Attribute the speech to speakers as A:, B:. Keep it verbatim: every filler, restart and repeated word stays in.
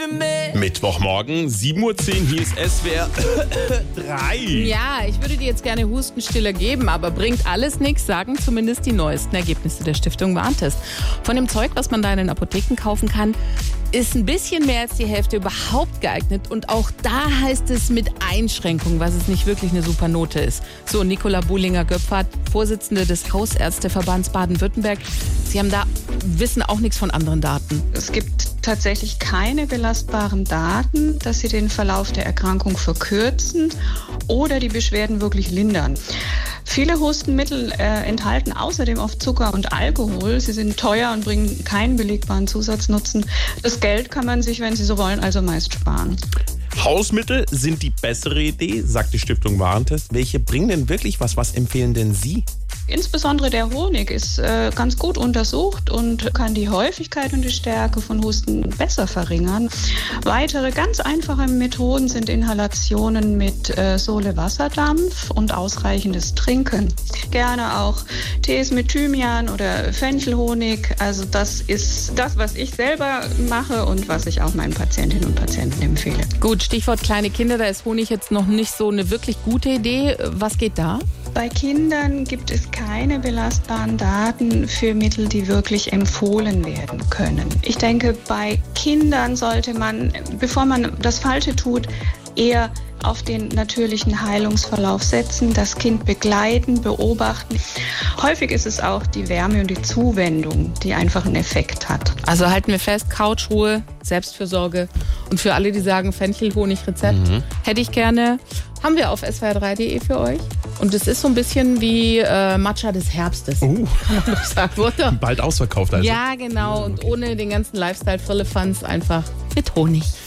A: Mittwochmorgen, sieben Uhr zehn, hier ist S W R drei.
B: Ja, ich würde dir jetzt gerne Hustenstiller geben, aber bringt alles nichts, sagen zumindest die neuesten Ergebnisse der Stiftung Warentest. Von dem Zeug, was man da in den Apotheken kaufen kann, ist ein bisschen mehr als die Hälfte überhaupt geeignet. Und auch da heißt es mit Einschränkungen, was es nicht wirklich eine super Note ist. So, Nicola Buhlinger-Göpfert, Vorsitzende des Hausärzteverbands Baden-Württemberg. Sie haben da, wissen auch nichts von anderen Daten.
C: Es gibt tatsächlich keine belastbaren Daten, dass sie den Verlauf der Erkrankung verkürzen oder die Beschwerden wirklich lindern. Viele Hustenmittel äh, enthalten außerdem oft Zucker und Alkohol. Sie sind teuer und bringen keinen belegbaren Zusatznutzen. Das Geld kann man sich, wenn Sie so wollen, also meist sparen.
A: Hausmittel sind die bessere Idee, sagt die Stiftung Warentest. Welche bringen denn wirklich was? Was empfehlen denn Sie?
C: Insbesondere der Honig ist äh, ganz gut untersucht und kann die Häufigkeit und die Stärke von Husten besser verringern. Weitere ganz einfache Methoden sind Inhalationen mit äh, Sohle-Wasserdampf und ausreichendes Trinken. Gerne auch Tees mit Thymian oder Fenchelhonig. Also das ist das, was ich selber mache und was ich auch meinen Patientinnen und Patienten empfehle.
B: Gut, Stichwort kleine Kinder, da ist Honig jetzt noch nicht so eine wirklich gute Idee. Was geht da?
C: Bei Kindern gibt es keine belastbaren Daten für Mittel, die wirklich empfohlen werden können. Ich denke, bei Kindern sollte man, bevor man das Falsche tut, eher auf den natürlichen Heilungsverlauf setzen, das Kind begleiten, beobachten. Häufig ist es auch die Wärme und die Zuwendung, die einfach einen Effekt hat.
B: Also halten wir fest, Couchruhe, Selbstfürsorge. Und für alle, die sagen, Fenchelhonig-Rezept, mhm. hätte ich gerne, haben wir auf s w r drei punkt d e für euch. Und es ist so ein bisschen wie äh, Matcha des Herbstes.
A: Oh.
B: Kann man doch sagen, oder?
A: Bald ausverkauft also.
B: Ja, genau. Und ohne den ganzen Lifestyle-Firlefanz einfach mit Honig.